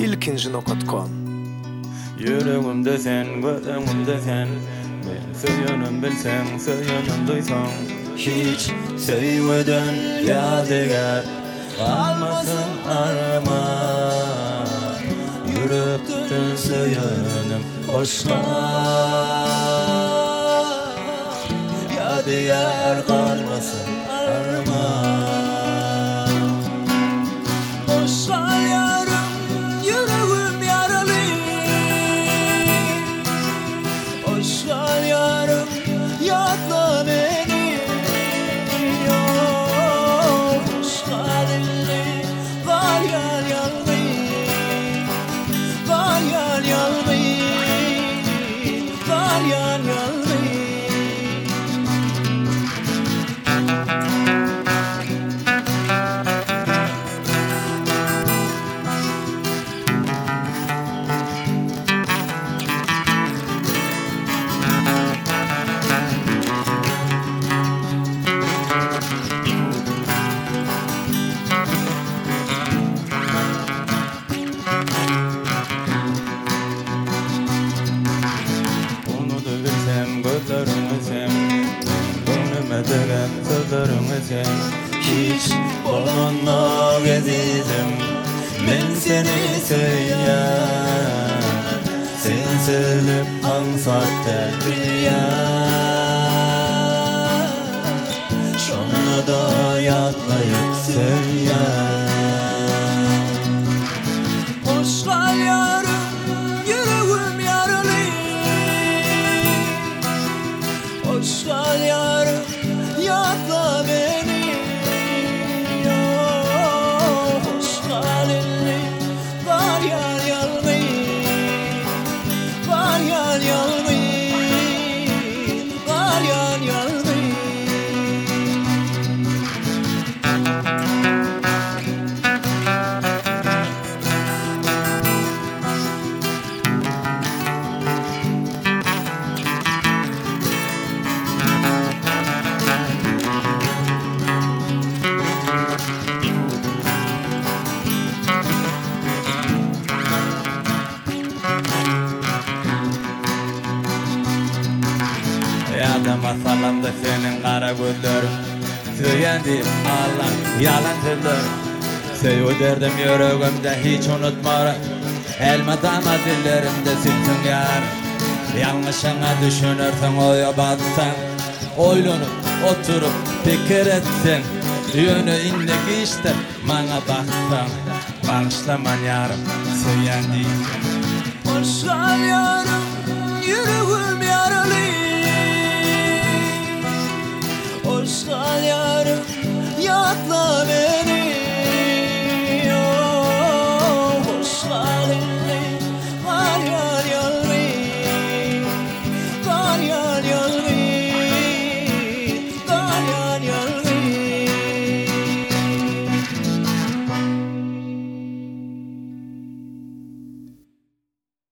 ilkinci.com. Yüreğimde sen, gözümde sen. Ben söylenim bilsen, söylenim duysan. Hiç sevmeden yadigar kalmasın arama. Yürekten söylenim hoşla. Yadigar kalmasın arama. Boşver yarım, yüreğim yaralı. Boşver yarım, yatla beni. Boşver elini, var yar yalnız. Var yar yalnız. Var yar yalnız. Gözlerimi sen, gönlüme dönen sözlerimi sen. Hiç bulunma gezizim, ben seni söyleyen. Sen sevdim ansakta rüya. Şunu da yatlayıp söyleyen. Boşver yarım, yüreğim yaralı. Boşver yarım, yatla beni. Boşver elini, var yar yalnız. Var yar yalnız. Var yar yalnız. Yadıma salamda senin kara gözlerin. Söylendi Allah yalan sözler. Sev derdim yüreğimde hiç unutma. Elma dama dillerimde silsin yar. Yanlışına düşünürsen oya batsan. Oylanıp oturup fikir etsen. Yönü indik işte bana baksan. Bağışlaman yarım söylendi. Boşver yarım, yüreğim